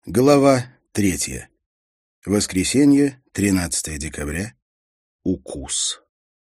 Глава 3. Воскресенье, 13 декабря. Укус.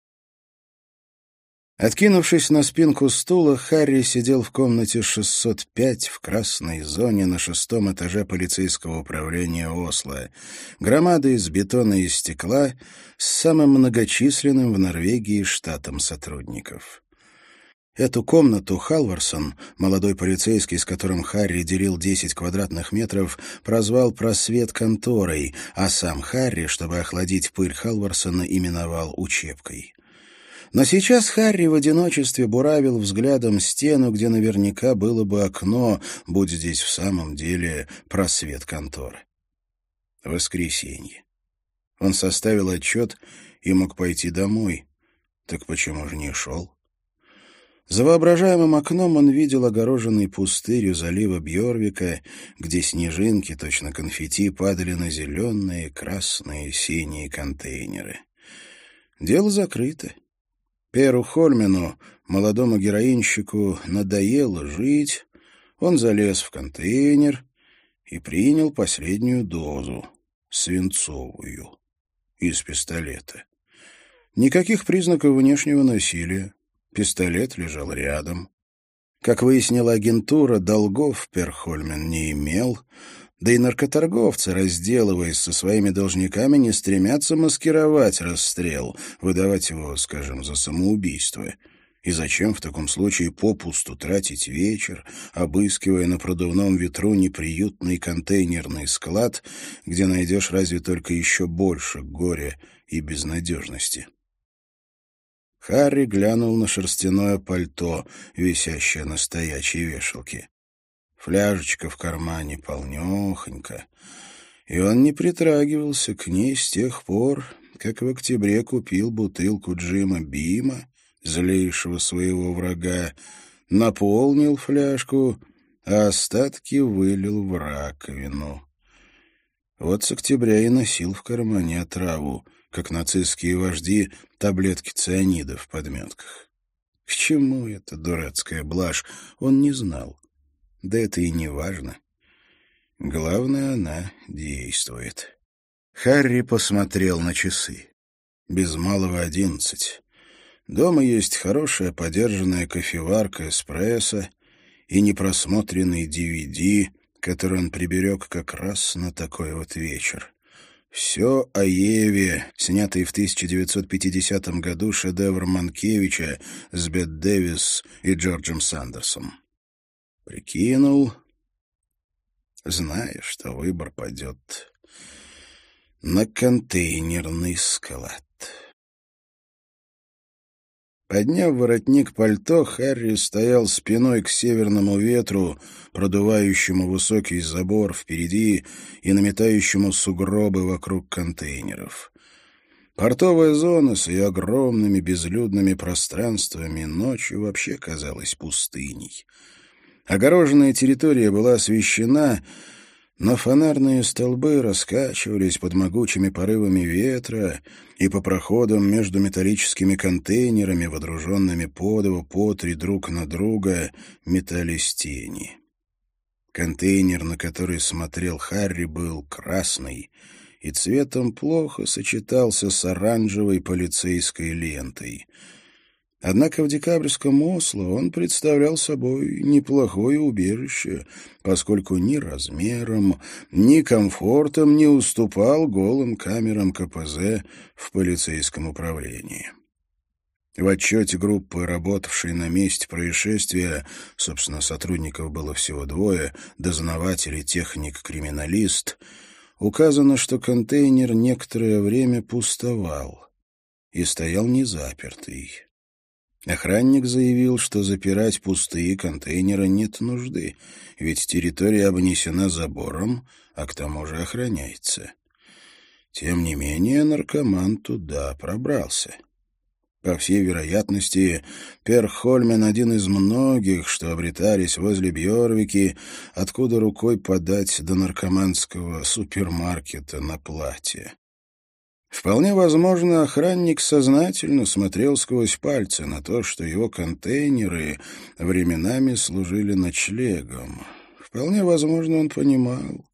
Откинувшись на спинку стула, Харри сидел в комнате 605 в красной зоне на 6-м этаже полицейского управления Осло, громада из бетона и стекла с самым многочисленным в Норвегии штатом сотрудников. Эту комнату Халварсон, молодой полицейский, с которым Харри делил 10 квадратных метров, прозвал «просвет конторой», а сам Харри, чтобы охладить пыль Халварсона, именовал «учебкой». Но сейчас Харри в одиночестве буравил взглядом стену, где наверняка было бы окно, будь здесь в самом деле просвет конторы. Воскресенье. Он составил отчет и мог пойти домой. Так почему же не шел? За воображаемым окном он видел огороженный пустырь у залива Бьорвика, где снежинки, точно конфетти, падали на зеленые, красные, синие контейнеры. Дело закрыто. Перу Хольмену, молодому героинщику, надоело жить. Он залез в контейнер и принял последнюю дозу, свинцовую, из пистолета. Никаких признаков внешнего насилия. Пистолет лежал рядом. Как выяснила агентура, долгов Перхольмен не имел, да и наркоторговцы, разделываясь со своими должниками, не стремятся маскировать расстрел, выдавать его, скажем, за самоубийство. И зачем в таком случае попусту тратить вечер, обыскивая на продувном ветру неприютный контейнерный склад, где найдешь разве только еще больше горя и безнадежности? Харри глянул на шерстяное пальто, висящее на стоячей вешалке. Фляжечка в кармане полнёхонька, и он не притрагивался к ней с тех пор, как в октябре купил бутылку Джима Бима, злейшего своего врага, наполнил фляжку, а остатки вылил в раковину. Вот с октября и носил в кармане отраву, как нацистские вожди, таблетки цианида в подметках. К чему эта дурацкая блажь, он не знал. Да это и не важно. Главное, она действует. Харри посмотрел на часы. Без малого 11. Дома есть хорошая подержанная кофеварка эспрессо и непросмотренный DVD, который он приберег как раз на такой вот вечер. Все о Еве, снятый в 1950 году шедевр Манкевича с Бет Дэвис и Джорджем Сандерсом. Прикинул, зная, что выбор падет на контейнерный склад. Подняв воротник пальто, Харри стоял спиной к северному ветру, продувающему высокий забор впереди и наметающему сугробы вокруг контейнеров. Портовая зона с ее огромными безлюдными пространствами ночью вообще казалась пустыней. Огороженная территория была освещена, но фонарные столбы раскачивались под могучими порывами ветра, и по проходам между металлическими контейнерами, водруженными по два, по три друг на друга, метались тени. Контейнер, на который смотрел Харри, был красный и цветом плохо сочетался с оранжевой полицейской лентой. Однако в декабрьском Осло он представлял собой неплохое убежище, поскольку ни размером, ни комфортом не уступал голым камерам КПЗ в полицейском управлении. В отчете группы, работавшей на месте происшествия, собственно, сотрудников было всего 2, дознаватель и техник-криминалист, указано, что контейнер некоторое время пустовал и стоял незапертый. Охранник заявил, что запирать пустые контейнеры нет нужды, ведь территория обнесена забором, а к тому же охраняется. Тем не менее, наркоман туда пробрался. По всей вероятности, Перхольмен — один из многих, что обретались возле Бьорвики, откуда рукой подать до наркоманского супермаркета на платье. Вполне возможно, охранник сознательно смотрел сквозь пальцы на то, что его контейнеры временами служили ночлегом. Вполне возможно, он понимал,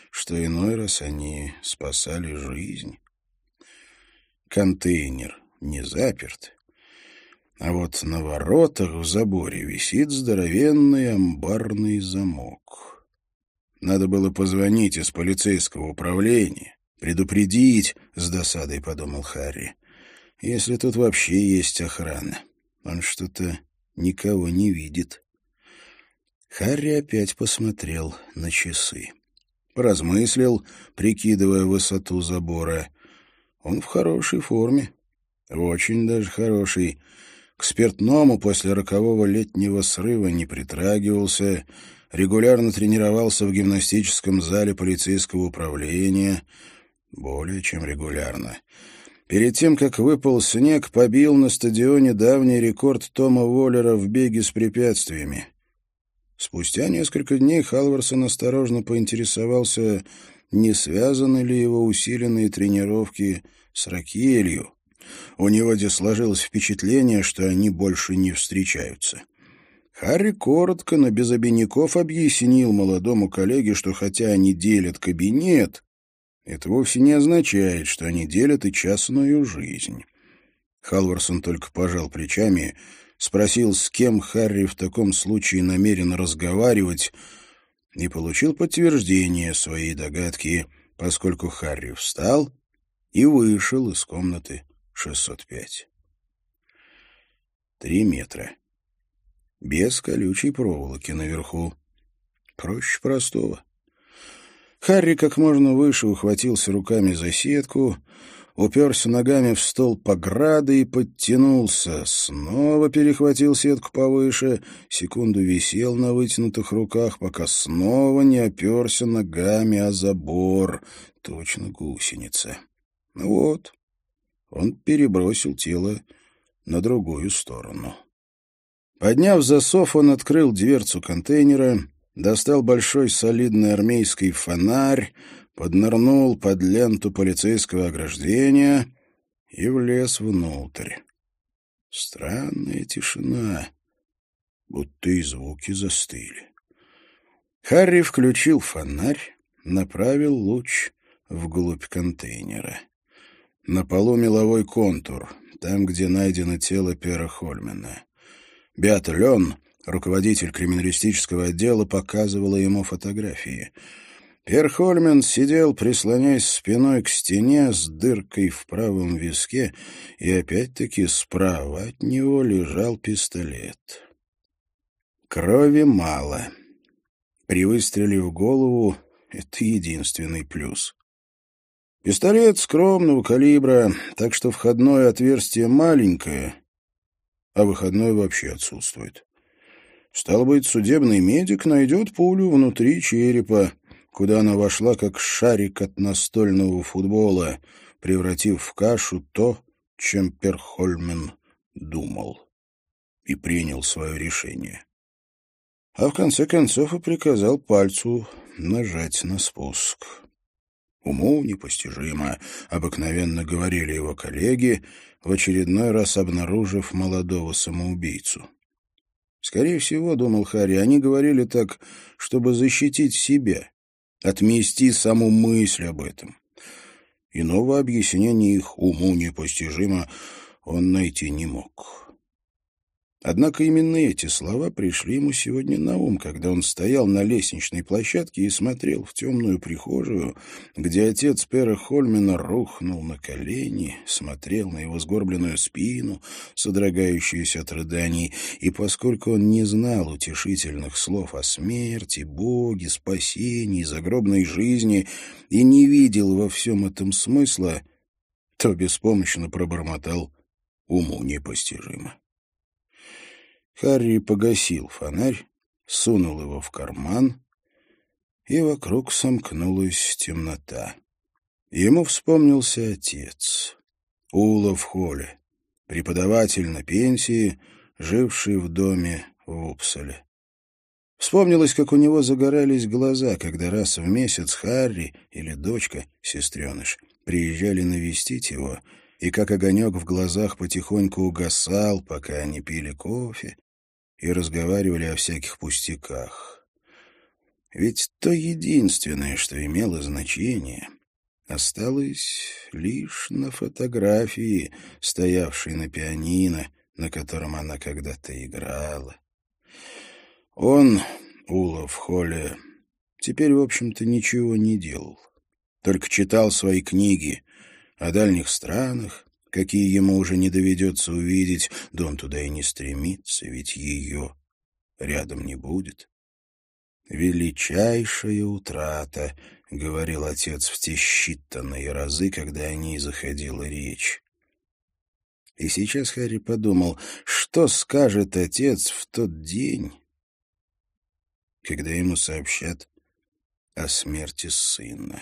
что иной раз они спасали жизнь. Контейнер не заперт, а вот на воротах в заборе висит здоровенный амбарный замок. Надо было позвонить из полицейского управления, предупредить, с досадой подумал Харри, если тут вообще есть охрана. Он что-то никого не видит. Харри опять посмотрел на часы. Поразмыслил, прикидывая высоту забора. Он в хорошей форме, очень даже хороший. К спиртному после рокового летнего срыва не притрагивался, регулярно тренировался в гимнастическом зале полицейского управления, более чем регулярно. Перед тем, как выпал снег, побил на стадионе давний рекорд Тома Воллера в беге с препятствиями. Спустя несколько дней Халварсон осторожно поинтересовался, не связаны ли его усиленные тренировки с Ракелью. У него здесь сложилось впечатление, что они больше не встречаются. Харри коротко, но без обиняков объяснил молодому коллеге, что хотя они делят кабинет, это вовсе не означает, что они делят и частную жизнь. Халварсон только пожал плечами, спросил, с кем Харри в таком случае намерен разговаривать, и получил подтверждение своей догадки, поскольку Харри встал и вышел из комнаты 605. 3 метра. Без колючей проволоки наверху. Проще простого. Харри как можно выше ухватился руками за сетку, уперся ногами в столб ограды и подтянулся. Снова перехватил сетку повыше, секунду висел на вытянутых руках, пока снова не оперся ногами о забор. Точно гусеница. Ну вот, он перебросил тело на другую сторону. Подняв засов, он открыл дверцу контейнера, достал большой солидный армейский фонарь, поднырнул под ленту полицейского ограждения и влез внутрь. Странная тишина, будто и звуки застыли. Харри включил фонарь, направил луч вглубь контейнера. На полу меловой контур, там, где найдено тело Пера Хольмена. Беата Лён, руководитель криминалистического отдела, показывала ему фотографии. Пер Хольмен сидел, прислоняясь спиной к стене с дыркой в правом виске, и опять-таки справа от него лежал пистолет. Крови мало. При выстреле в голову это единственный плюс. Пистолет скромного калибра, так что входное отверстие маленькое, а выходной вообще отсутствует. Стало быть, судебный медик найдет пулю внутри черепа, куда она вошла как шарик от настольного футбола, превратив в кашу то, чем Пер Хольмен думал, и принял свое решение. А в конце концов и приказал пальцу нажать на спуск. Уму непостижимо, обыкновенно говорили его коллеги, в очередной раз обнаружив молодого самоубийцу. Скорее всего, думал Харри, они говорили так, чтобы защитить себя, отмести саму мысль об этом. Иного объяснения их уму непостижимо он найти не мог. Однако именно эти слова пришли ему сегодня на ум, когда он стоял на лестничной площадке и смотрел в темную прихожую, где отец Пера Хольмена рухнул на колени, смотрел на его сгорбленную спину, содрогающуюся от рыданий, и поскольку он не знал утешительных слов о смерти, Боге, спасении, загробной жизни и не видел во всем этом смысла, то беспомощно пробормотал «уму непостижимо». Харри погасил фонарь, сунул его в карман, и вокруг сомкнулась темнота. Ему вспомнился отец, Улов Холле, преподаватель на пенсии, живший в доме в Упсале. Вспомнилось, как у него загорались глаза, когда раз в месяц Харри или дочка, сестреныш, приезжали навестить его, и как огонек в глазах потихоньку угасал, пока они пили кофе и разговаривали о всяких пустяках. Ведь то единственное, что имело значение, осталось лишь на фотографии, стоявшей на пианино, на котором она когда-то играла. Он, Улов Холле, теперь, в общем-то, ничего не делал. Только читал свои книги о дальних странах, какие ему уже не доведется увидеть, да он туда и не стремится, ведь ее рядом не будет. «Величайшая утрата», — говорил отец в те считанные разы, когда о ней заходила речь. И сейчас Харри подумал, что скажет отец в тот день, когда ему сообщат о смерти сына.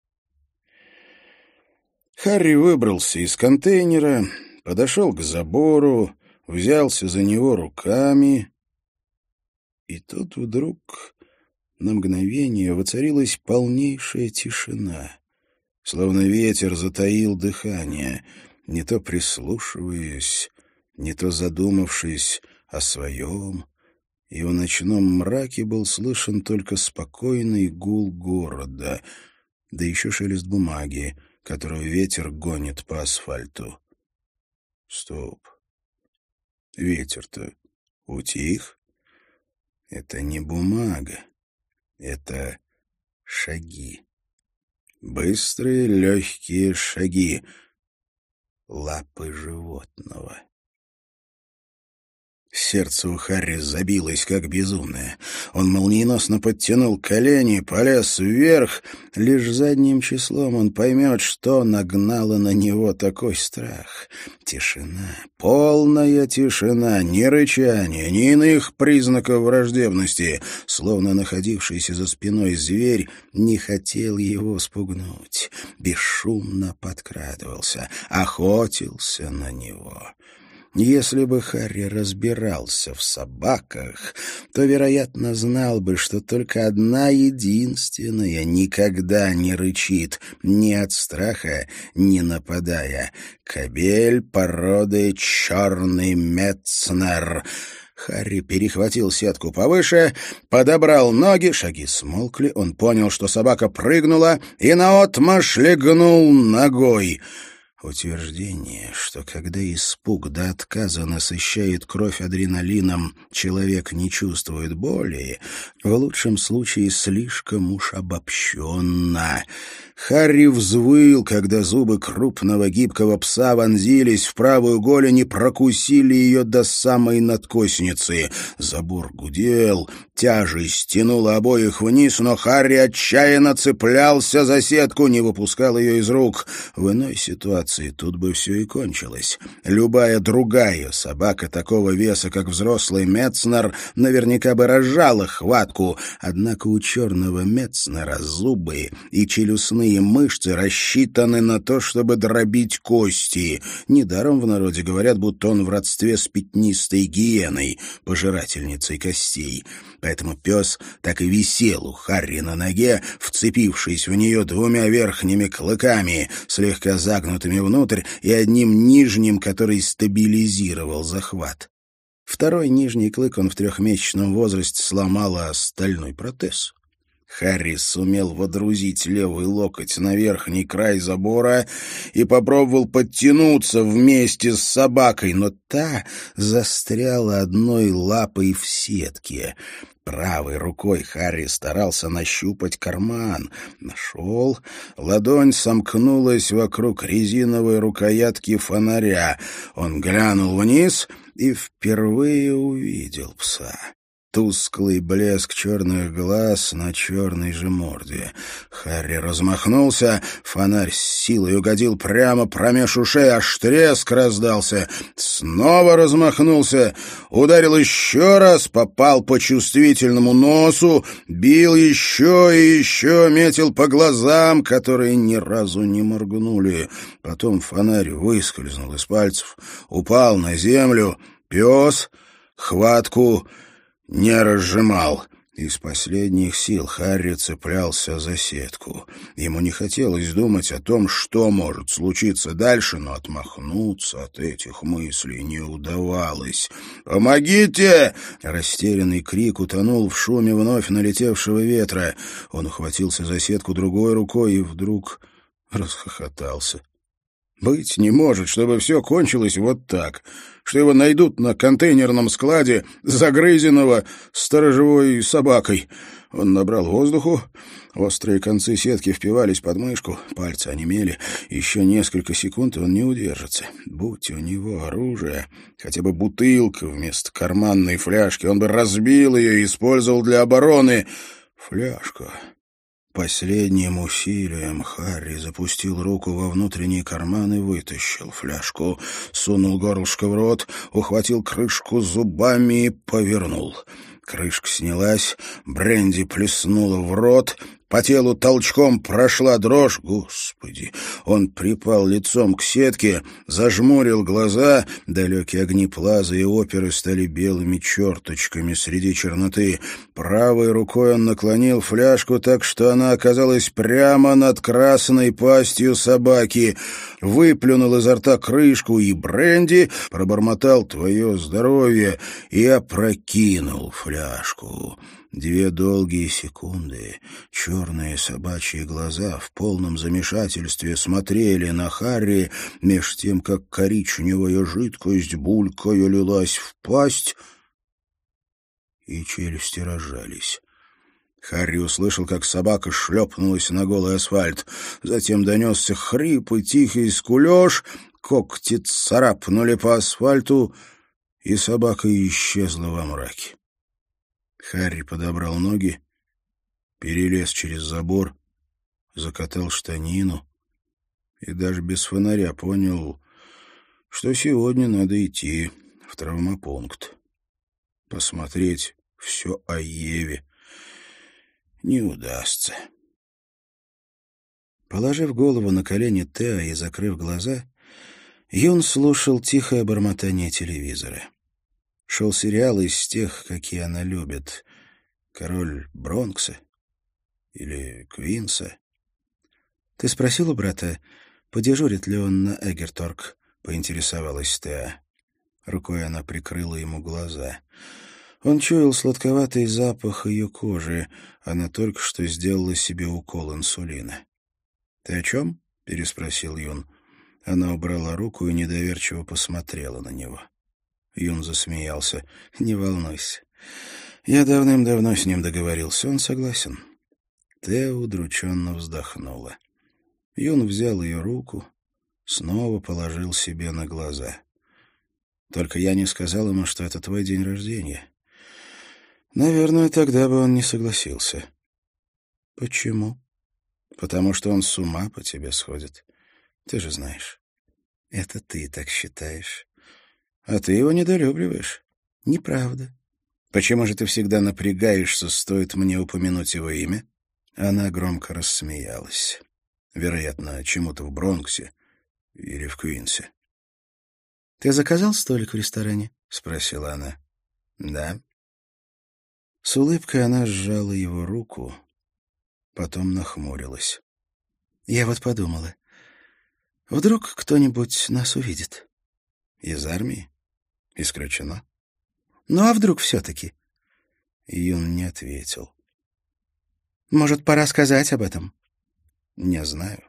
Харри выбрался из контейнера, подошел к забору, взялся за него руками, и тут вдруг на мгновение воцарилась полнейшая тишина, словно ветер затаил дыхание, не то прислушиваясь, не то задумавшись о своем, и в ночном мраке был слышен только спокойный гул города, да еще шелест бумаги, которую ветер гонит по асфальту. Стоп. Ветер-то утих. Это не бумага. Это шаги. Быстрые, легкие шаги. Лапы животного. Сердце у Харри забилось, как безумное. Он молниеносно подтянул колени, полез вверх. Лишь задним числом он поймет, что нагнало на него такой страх. Тишина, полная тишина, ни рычания, ни иных признаков враждебности. Словно находившийся за спиной зверь не хотел его спугнуть. Бесшумно подкрадывался, охотился на него. Если бы Харри разбирался в собаках, то, вероятно, знал бы, что только одна единственная никогда не рычит, ни от страха, не нападая. Кобель породы черный Метцнер. Харри перехватил сетку повыше, подобрал ноги, шаги смолкли, он понял, что собака прыгнула, и наотмашь легнул ногой. Утверждение, что когда испуг до отказа насыщает кровь адреналином, человек не чувствует боли, в лучшем случае слишком уж обобщенно. Харри взвыл, когда зубы крупного гибкого пса вонзились в правую голень и прокусили ее до самой надкосницы. Забор гудел, тяжесть тянула обоих вниз, но Харри отчаянно цеплялся за сетку, не выпускал ее из рук. В иной ситуации тут бы все и кончилось. Любая другая собака такого веса, как взрослый Метцнер, наверняка бы разжала хватку, однако у черного Метцнера зубы и челюстные мышцы рассчитаны на то, чтобы дробить кости. Недаром в народе говорят, будто он в родстве с пятнистой гиеной, пожирательницей костей. Поэтому пес так и висел у Харри на ноге, вцепившись в нее двумя верхними клыками, слегка загнутыми внутрь, и одним нижним, который стабилизировал захват. Второй нижний клык он в 3-месячном возрасте сломал о стальной протез. Харри сумел водрузить левый локоть на верхний край забора и попробовал подтянуться вместе с собакой, но та застряла одной лапой в сетке. Правой рукой Харри старался нащупать карман. Нашел. Ладонь сомкнулась вокруг резиновой рукоятки фонаря. Он глянул вниз и впервые увидел пса. Тусклый блеск черных глаз на черной же морде. Харри размахнулся, фонарь с силой угодил прямо промеж ушей, аж треск раздался. Снова размахнулся, ударил еще раз, попал по чувствительному носу, бил еще и еще, метил по глазам, которые ни разу не моргнули. Потом фонарь выскользнул из пальцев, упал на землю. Пес хватку не разжимал. Из последних сил Харри цеплялся за сетку. Ему не хотелось думать о том, что может случиться дальше, но отмахнуться от этих мыслей не удавалось. «Помогите!» Растерянный крик утонул в шуме вновь налетевшего ветра. Он ухватился за сетку другой рукой и вдруг расхохотался. Быть не может, чтобы все кончилось вот так, что его найдут на контейнерном складе, загрызенного сторожевой собакой. Он набрал воздуху, острые концы сетки впивались под мышку, пальцы онемели. Еще несколько секунд, и он не удержится. Будь у него оружие, хотя бы бутылка вместо карманной фляжки, он бы разбил ее и использовал для обороны. Фляжка. Последним усилием Харри запустил руку во внутренний карман и вытащил фляжку. Сунул горлышко в рот, ухватил крышку зубами и повернул. Крышка снялась, бренди плеснула в рот, по телу толчком прошла дрожь. Господи! Он припал лицом к сетке, зажмурил глаза. Далекие огни плаза и оперы стали белыми черточками среди черноты. Правой рукой он наклонил фляжку так, что она оказалась прямо над красной пастью собаки. Выплюнул изо рта крышку и бренди, пробормотал «Твое здоровье» и опрокинул фляжку. 2 долгие секунды черные собачьи глаза в полном замешательстве смотрели на Харри, меж тем, как коричневая жидкость булькая лилась в пасть, и челюсти разжались. Харри услышал, как собака шлепнулась на голый асфальт. Затем донесся хрип и тихий скулеж, когти царапнули по асфальту, и собака исчезла во мраке. Харри подобрал ноги, перелез через забор, закатал штанину и даже без фонаря понял, что сегодня надо идти в травмопункт. Посмотреть все о Еве не удастся. Положив голову на колени Теа и закрыв глаза, Юн слушал тихое бормотание телевизора. Шел сериал из тех, какие она любит. «Король Бронкса» или «Квинса». «Ты спросил у брата, подежурит ли он на Эгерторг?» — поинтересовалась Теа. Рукой она прикрыла ему глаза. Он чуял сладковатый запах ее кожи. Она только что сделала себе укол инсулина. «Ты о чем?» — переспросил Юн. Она убрала руку и недоверчиво посмотрела на него. Юн засмеялся. «Не волнуйся. Я давным-давно с ним договорился. Он согласен». Теа удрученно вздохнула. Юн взял ее руку, снова положил себе на глаза. «Только я не сказал ему, что это твой день рождения». «Наверное, тогда бы он не согласился». «Почему?» «Потому что он с ума по тебе сходит. Ты же знаешь». «Это ты так считаешь». «А ты его недолюбливаешь». «Неправда». «Почему же ты всегда напрягаешься, стоит мне упомянуть его имя?» Она громко рассмеялась. Вероятно, чему-то в Бронксе или в Квинсе. «Ты заказал столик в ресторане?» — спросила она. «Да». С улыбкой она сжала его руку, потом нахмурилась. «Я вот подумала, вдруг кто-нибудь нас увидит?» «Из армии? Исключено». «Ну а вдруг все-таки?» Юн не ответил. «Может, пора сказать об этом?» «Не знаю.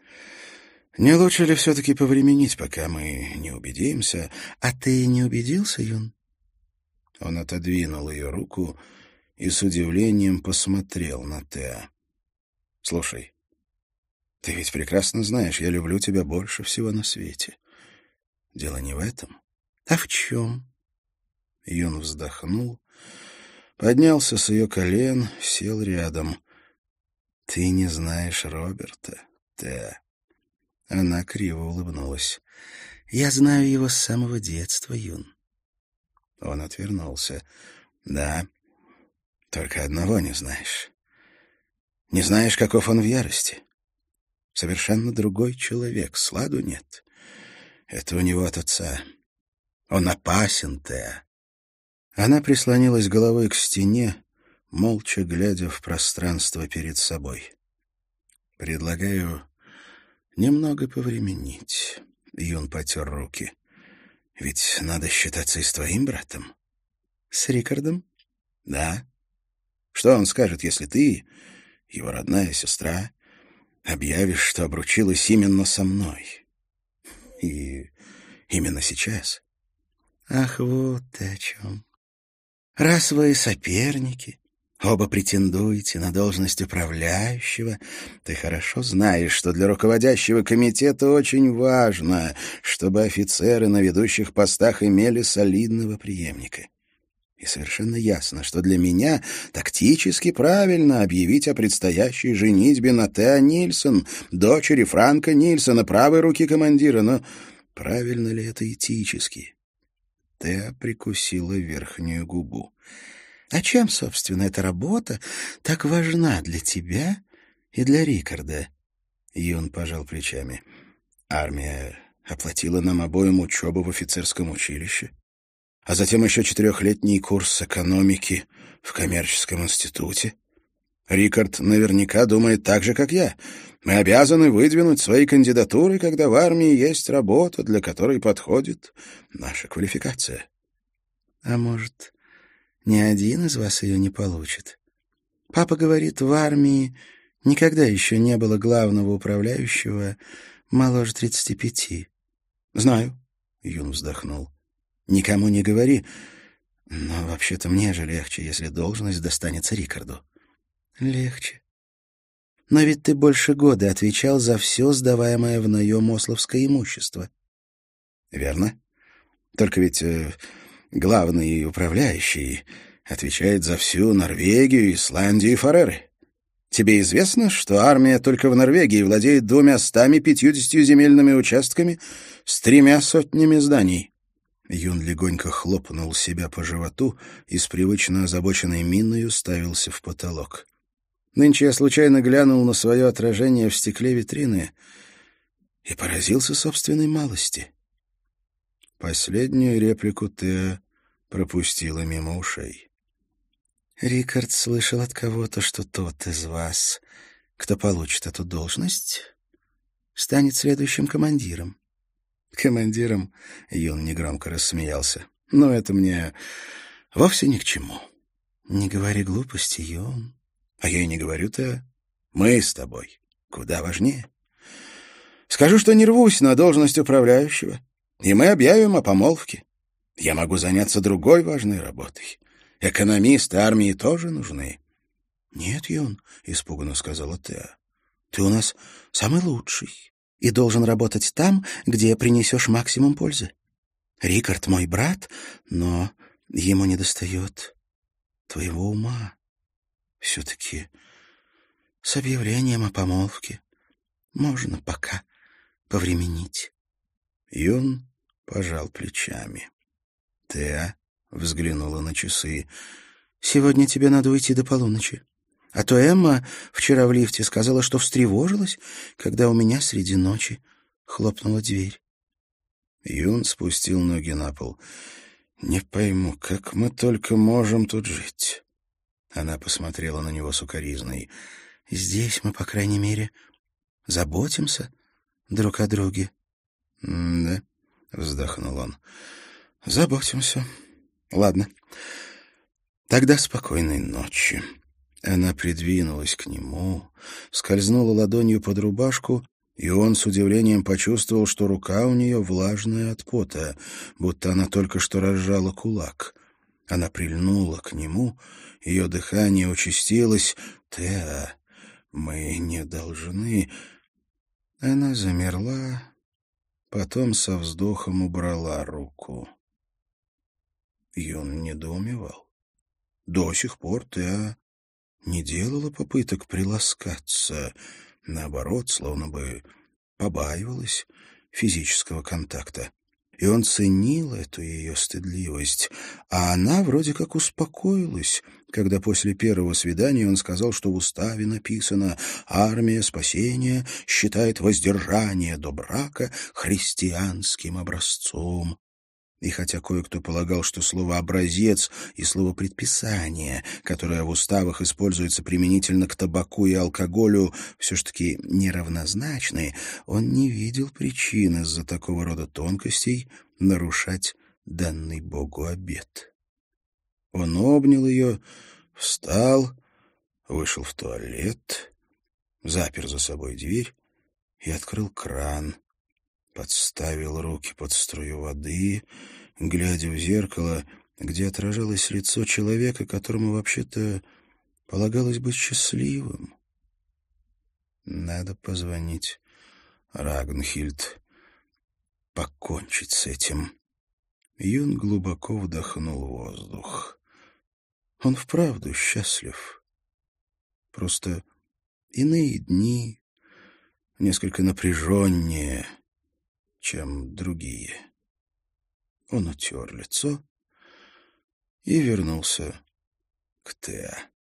Не лучше ли все-таки повременить, пока мы не убедимся?» «А ты не убедился, Юн?» Он отодвинул ее руку и с удивлением посмотрел на Теа. «Слушай, ты ведь прекрасно знаешь, я люблю тебя больше всего на свете. Дело не в этом». «А в чем?» Юн вздохнул, поднялся с ее колен, сел рядом. «Ты не знаешь Роберта, Теа». Она криво улыбнулась. «Я знаю его с самого детства, Юн». Он отвернулся. «Да, только одного не знаешь. Не знаешь, каков он в ярости. Совершенно другой человек, сладу нет. Это у него от отца. Он опасен, Теа». Она прислонилась головой к стене, молча глядя в пространство перед собой. «Предлагаю немного повременить». Юн потер руки. «Ведь надо считаться и с твоим братом». «С Рикардом?» «Да. Что он скажет, если ты, его родная сестра, объявишь, что обручилась именно со мной? И именно сейчас?» «Ах, вот ты о чем. Раз вы соперники, оба претендуете на должность управляющего, ты хорошо знаешь, что для руководящего комитета очень важно, чтобы офицеры на ведущих постах имели солидного преемника. И совершенно ясно, что для меня тактически правильно объявить о предстоящей женитьбе на Теа Нильсон, дочери Франка Нильсона, правой руки командира. Но правильно ли это этически?» Теа прикусила верхнюю губу. «А чем, собственно, эта работа так важна для тебя и для Рикарда?» Юн пожал плечами. «Армия оплатила нам обоим учебу в офицерском училище, а затем еще 4-летний курс экономики в коммерческом институте. Рикард наверняка думает так же, как я. Мы обязаны выдвинуть свои кандидатуры, когда в армии есть работа, для которой подходит наша квалификация». «А может, ни один из вас ее не получит? Папа говорит, в армии никогда еще не было главного управляющего моложе 35. «Знаю», — Юн вздохнул. «Никому не говори, но вообще-то мне же легче, если должность достанется Рикарду». «Легче. Но ведь ты больше года отвечал за все сдаваемое в наем ословское имущество». «Верно. Только ведь главный управляющий отвечает за всю Норвегию, Исландию и Фареры. Тебе известно, что армия только в Норвегии владеет 250 земельными участками с 300 зданий?» Юн легонько хлопнул себя по животу и с привычно озабоченной миной уставился в потолок. «Нынче я случайно глянул на свое отражение в стекле витрины и поразился собственной малости». Последнюю реплику Теа пропустила мимо ушей. «Рикард слышал от кого-то, что тот из вас, кто получит эту должность, станет следующим командиром». «Командиром?» — Юн негромко рассмеялся. «Но это мне вовсе ни к чему». «Не говори глупости, Юн». «А я и не говорю-то. Мы с тобой куда важнее. Скажу, что не рвусь на должность управляющего, и мы объявим о помолвке. Я могу заняться другой важной работой. Экономисты армии тоже нужны». «Нет, Юн», — испуганно сказала Теа, — «ты у нас самый лучший и должен работать там, где принесешь максимум пользы. Рикард мой брат, но ему недостает твоего ума. Все-таки с объявлением о помолвке можно пока повременить». Юн пожал плечами. Теа взглянула на часы. «Сегодня тебе надо уйти до полуночи. А то Эмма вчера в лифте сказала, что встревожилась, когда у меня среди ночи хлопнула дверь». Юн спустил ноги на пол. «Не пойму, как мы только можем тут жить?» Она посмотрела на него с укоризной. «Здесь мы, по крайней мере, заботимся друг о друге». «Да», — вздохнул он, — «заботимся. Ладно, тогда спокойной ночи». Она придвинулась к нему, скользнула ладонью под рубашку, и он с удивлением почувствовал, что рука у нее влажная от пота, будто она только что разжала кулак. Она прильнула к нему, ее дыхание участилось. «Теа, мы не должны...» Она замерла, потом со вздохом убрала руку. Юн недоумевал. До сих пор Теа не делала попыток приласкаться, наоборот, словно бы побаивалась физического контакта. И он ценил эту ее стыдливость, а она вроде как успокоилась, когда после первого свидания он сказал, что в уставе написано «Армия спасения считает воздержание до брака христианским образцом». И хотя кое-кто полагал, что слово «образец» и слово «предписание», которое в уставах используется применительно к табаку и алкоголю, все ж таки неравнозначны, он не видел причин из-за такого рода тонкостей нарушать данный Богу обет. Он обнял ее, встал, вышел в туалет, запер за собой дверь и открыл кран. Подставил руки под струю воды, глядя в зеркало, где отражалось лицо человека, которому вообще-то полагалось быть счастливым. Надо позвонить Рагнхильд, покончить с этим. Юн глубоко вдохнул воздух. Он вправду счастлив. Просто иные дни несколько напряженнее, чем другие. Он утер лицо и вернулся к Теа.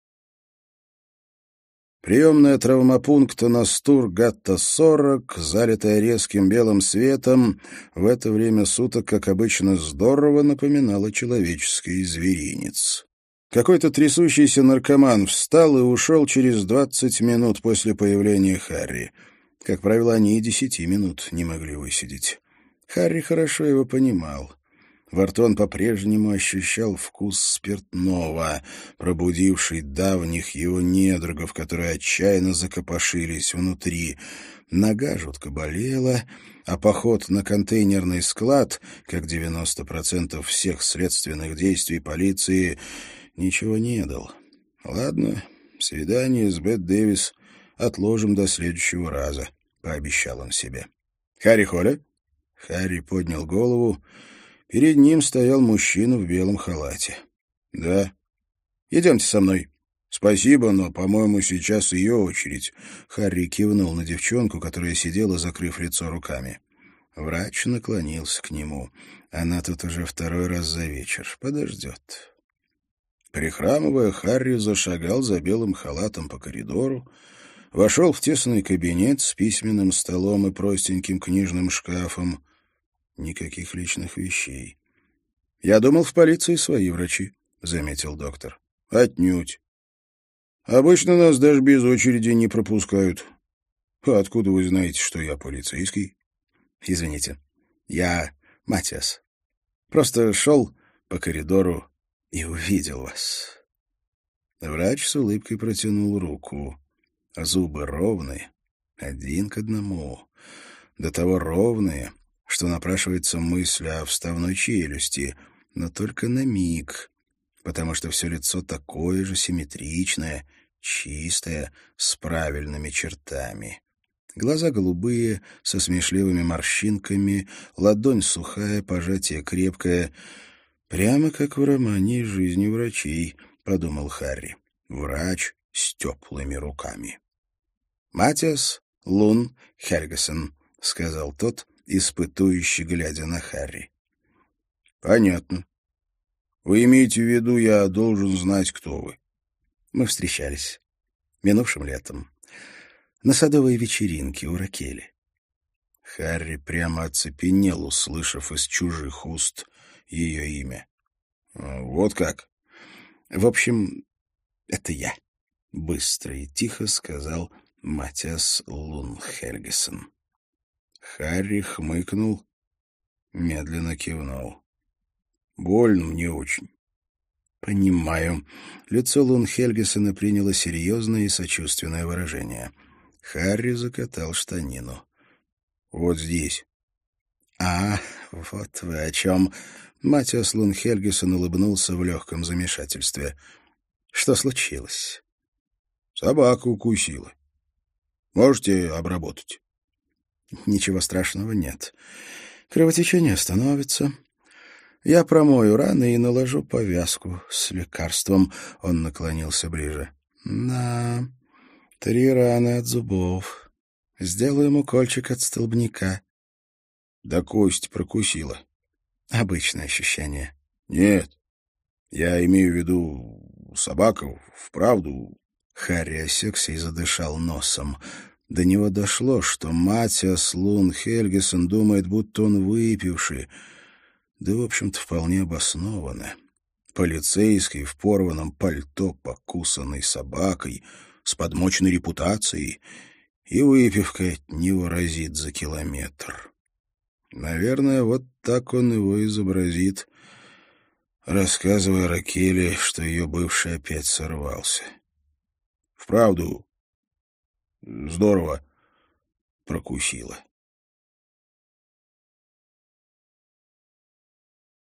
Приемная травмопункта Настур-Гатта-40, залитая резким белым светом, в это время суток, как обычно, здорово напоминала человеческий зверинец. Какой-то трясущийся наркоман встал и ушел через 20 минут после появления Харри. Как правило, они и 10 минут не могли высидеть. Харри хорошо его понимал. Во рту он по-прежнему ощущал вкус спиртного, пробудивший давних его недругов, которые отчаянно закопошились внутри. Нога жутко болела, а поход на контейнерный склад, как 90% всех следственных действий полиции, ничего не дал. Ладно, свидание с Бет Дэвис отложим до следующего раза, — пообещал он себе. «Харри Холли?» Харри поднял голову. Перед ним стоял мужчина в белом халате. «Да. Идемте со мной». «Спасибо, но, по-моему, сейчас ее очередь». Харри кивнул на девчонку, которая сидела, закрыв лицо руками. Врач наклонился к нему. Она тут уже второй раз за вечер. Подождет. Прихрамывая, Харри зашагал за белым халатом по коридору, вошел в тесный кабинет с письменным столом и простеньким книжным шкафом. Никаких личных вещей. «Я думал, в полиции свои врачи», — заметил доктор. «Отнюдь. Обычно нас даже без очереди не пропускают. А откуда вы знаете, что я полицейский?» «Извините, я Матиас. Просто шел по коридору и увидел вас». Врач с улыбкой протянул руку. Зубы ровные, 1 к 1. До того ровные, что напрашивается мысль о вставной челюсти, но только на миг, потому что все лицо такое же симметричное, чистое, с правильными чертами. Глаза голубые, со смешливыми морщинками, ладонь сухая, пожатие крепкое. «Прямо как в романе из жизни врачей», — подумал Харри. «Врач с теплыми руками». «Матиас Лун Хельгесен», — сказал тот, испытующе глядя на Харри. «Понятно. Вы имеете в виду, я должен знать, кто вы?» Мы встречались минувшим летом на садовой вечеринке у Ракели. Харри прямо оцепенел, услышав из чужих уст ее имя. «Вот как?» «В общем, это я», — быстро и тихо сказал Матиас Лун Хельгесен. Харри хмыкнул, медленно кивнул. «Больно мне очень». «Понимаю». Лицо Лун Хельгесена приняло серьезное и сочувственное выражение. Харри закатал штанину. «Вот здесь». «А, вот вы о чем». Матиас Лун Хельгесен улыбнулся в легком замешательстве. «Что случилось?» «Собака укусила. Можете обработать?» «Ничего страшного нет. Кровотечение остановится. Я промою раны и наложу повязку с лекарством». Он наклонился ближе. «Да, 3 раны от зубов. Сделаем укольчик от столбняка». «Да кость прокусила». «Обычное ощущение». «Нет, я имею в виду, собака вправду...» Харри осекся и задышал носом. До него дошло, что Матиас Лун Хельгесен думает, будто он выпивший. Да, в общем-то, вполне обоснованно. Полицейский в порванном пальто, покусанный собакой, с подмоченной репутацией, и выпивка от него разит за километр. Наверное, вот так он его изобразит, рассказывая Ракеле, что ее бывший опять сорвался. Вправду здорово прокусило.